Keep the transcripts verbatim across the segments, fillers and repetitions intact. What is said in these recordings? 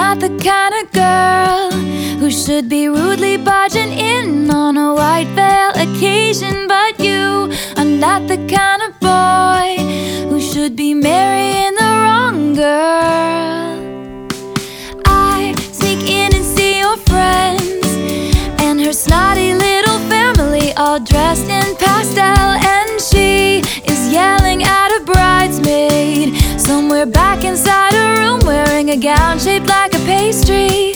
not the kind of girl who should be rudely barging in on a white veil occasion. But you are not the kind of boy who should be marrying the wrong girl. I sneak in and see your friends and her snotty little family, all dressed in pastel, and she is yelling at a bridesmaid somewhere back inside a room, wearing a gown shaped like a pastry.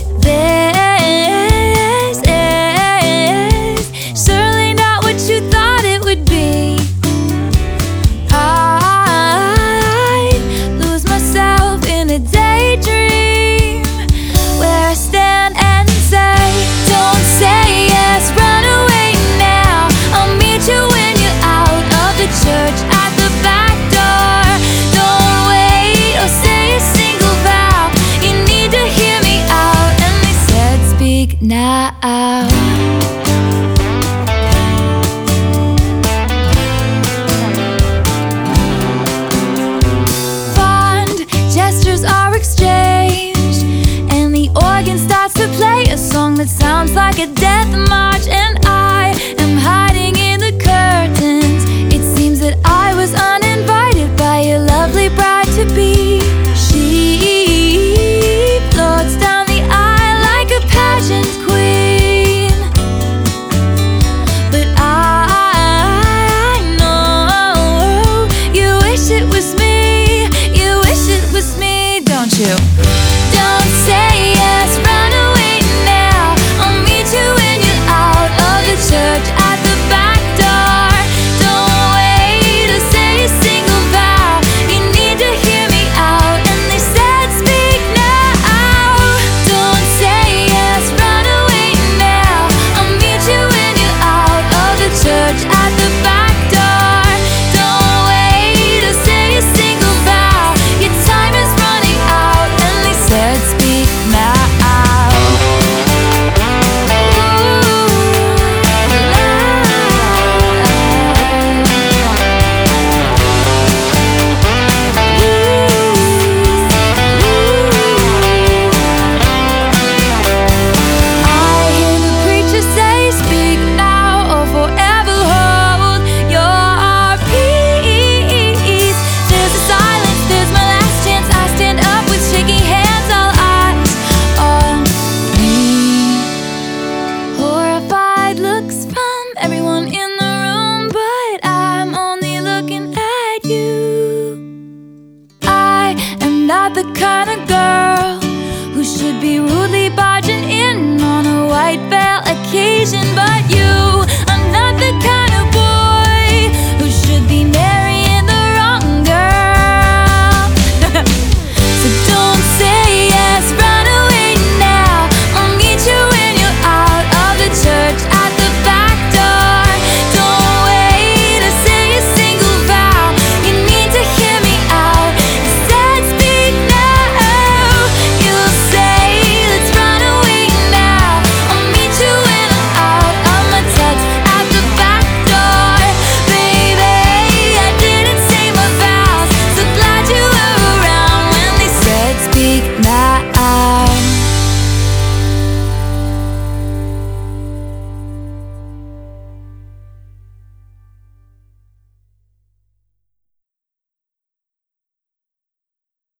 This is surely not what you thought it would be. I lose myself in a daydream where I stand and say, don't say yes, run away now. I'll meet you when you're out of the church at the back door. Don't wait or say a single vow. You need to hear me out. And they said, speak now. Fond gestures are exchanged, and the organ starts to play a song that sounds like a death march. And I am hiding in the curtains. It seems that I was uninvited by your lovely bride-to-be. She floats down the aisle like a pageant queen, but I know you wish it was me. You wish it was me, don't you? Don't say yes, run away now. I'll meet you when you're out of the church at the back door. Don't wait to say a single vow. You need to hear me out. And they said, speak now. Don't say yes, run away now. I'll meet you when you're out of the church at the back door. Don't wait to say a single vow. Your time is running out. And they said, speak now. I hear the preacher say, speak now or forever hold your peace. There's a silence, there's my last chance. I stand up with shaking hands, all eyes on me. Horrified looks from everyone in the room, but I'm only looking at you. I am not the kind of